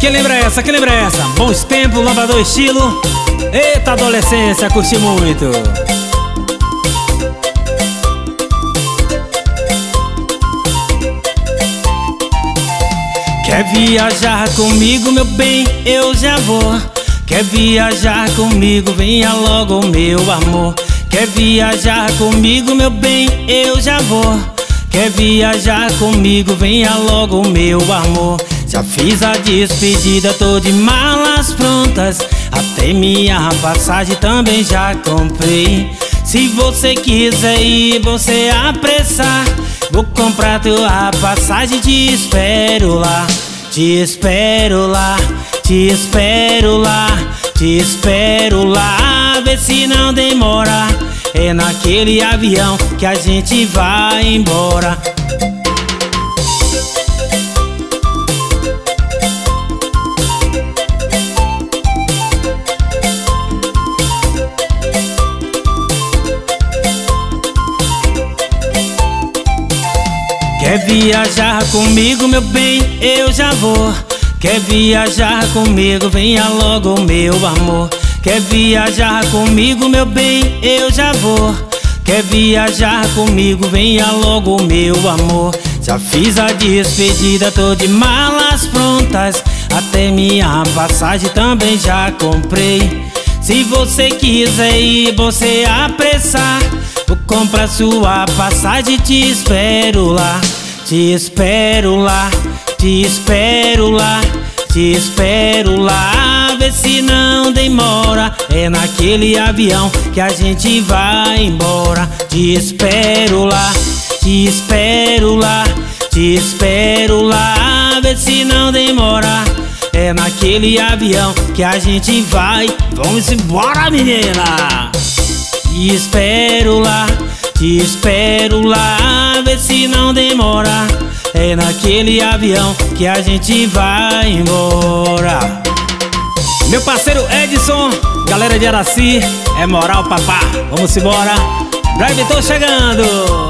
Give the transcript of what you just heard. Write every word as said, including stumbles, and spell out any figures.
Quem lembra essa? Quem lembra essa? Bons tempos, lavador estilo. Eita, adolescência, curti muito. Quer viajar comigo, meu bem? Eu já vou. Quer viajar comigo? Venha logo, meu amor. Quer viajar comigo, meu bem? Eu já vou. Quer viajar comigo? Venha logo, meu amor. Já fiz a despedida, tô de malas prontas. Até minha passagem também já comprei. Se você quiser ir, você apressar. Vou comprar tua passagem, te espero lá. Te espero lá, te espero lá, te espero lá. Vê se não demora. É naquele avião que a gente vai embora. Quer viajar comigo, meu bem? Eu já vou. Quer viajar comigo? Venha logo, meu amor. Quer viajar comigo, meu bem? Eu já vou. Quer viajar comigo? Venha logo, meu amor. Já fiz a despedida, tô de malas prontas. Até minha passagem também já comprei. Se você quiser ir, você apressar. Vou comprar sua passagem, te espero lá. Te espero lá, te espero lá, te espero lá. Vê se não demora. É naquele avião que a gente vai embora. Te espero lá, te espero lá, te espero lá. Vê se não demora. É naquele avião que a gente vai. Vamos embora, menina. Te espero lá, te espero lá. Vê se não demora. É naquele avião que a gente vai embora. Meu parceiro Edson, galera de Araci, é moral, papá. Vamos embora. Drive, tô chegando.